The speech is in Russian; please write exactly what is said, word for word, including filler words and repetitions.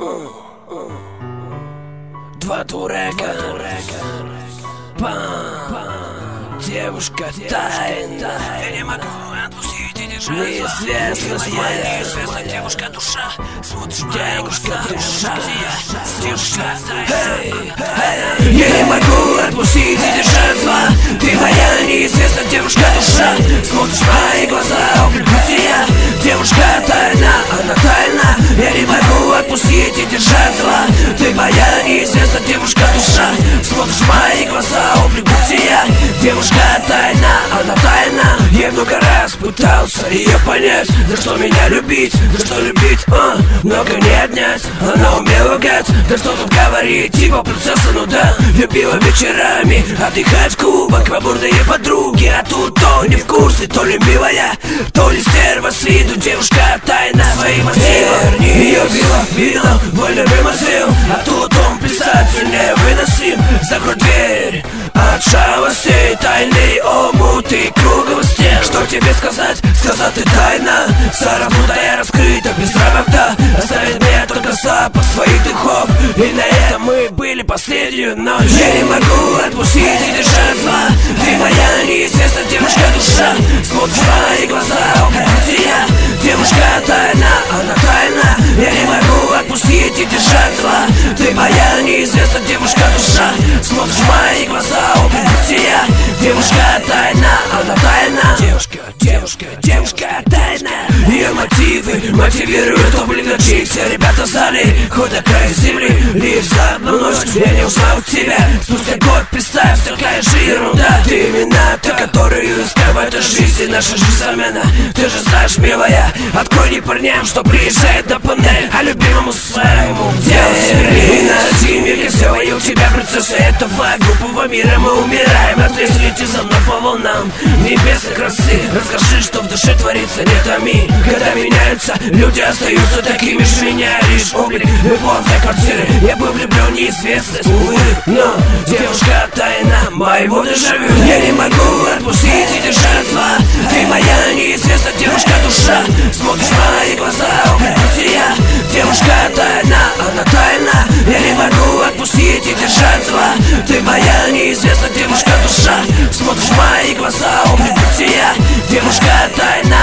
Два дурака, пам, девушка тайна. Я не могу отпустить и держать. Неизвестность моя, неизвестная девушка душа. Смотришь, девушка душа, девушка тайна. Я не могу отпустить и держать зла. Ты моя неизвестная девушка душа. Смотришь в мои глаза, облик бытия. Девушка тайна, она тайна. Я не могу отпустить и держать зла. Ты моя неизвестная девушка душа. Смотришь в мои глаза, облик бытия. Девушка тайна, она тайна. Я много раз пытался ее понять. За что меня любить, за что любить, а, много не отнять. Она умела лгать, да что тут говорить. Типа принцесса, ну да. Любила вечерами отдыхать в клубах, гламурные подруги. А тут то не в курсе, то ли милая, то ли стерва с виду. Девушка тайна, свои мотивы. Ее била, била, больно вымазил. А тут он писатель выносим. Закрой дверь от шалостей, тайны омуты, круговости. Что тебе сказать? Сказать ты тайна. Сарафутая раскрыта, без рамок, да. Оставит меня только запах своих духов. И на этом мы были последнюю ночь. Я не могу отпустить и держать зла. Ты моя неизвестная девушка душа. Смотришь в мои глаза, бытия. Девушка тайна, она тайна. Я не могу отпустить и держать зла. Ты моя неизвестная девушка душа. Смотришь в мои глаза, бытия. Девушка тайна, она тайна. Девушка, девушка, девушка тайна. Ее мотивы мотивируют облегчить. Все ребята в зале, хоть до края земли. Лишь за одну ночь я не узнал тебя. Спустя год представь, такая же ерунда. Ты именно та, которую искал в этой жизни. Наша жизнь замена, ты же знаешь, милая. Открой не парням, что приезжает на панель, а любимому своему делать земли. И на один мир сделаю тебя принцессой этого глупого мира. Мы умираем, отрезь, лети за мной по волнам небесной красы. Расскажи, что в душе творится, не томи. Когда меняются, люди остаются такими же. Меня лишь облик, любовь до квартиры. Я был влюблен, неизвестность, увы, но девушка тайна моего дежавю. Я не могу отпустить и держать зла. Ты моя неизвестная девушка душа. Смотришь в мои глаза, облик бытия. Девушка тайна, она тайна. Я не могу отпустить и держать зла. Ты моя неизвестная девушка душа. Смотришь в мои глаза, облик бытия. Девушка тайна,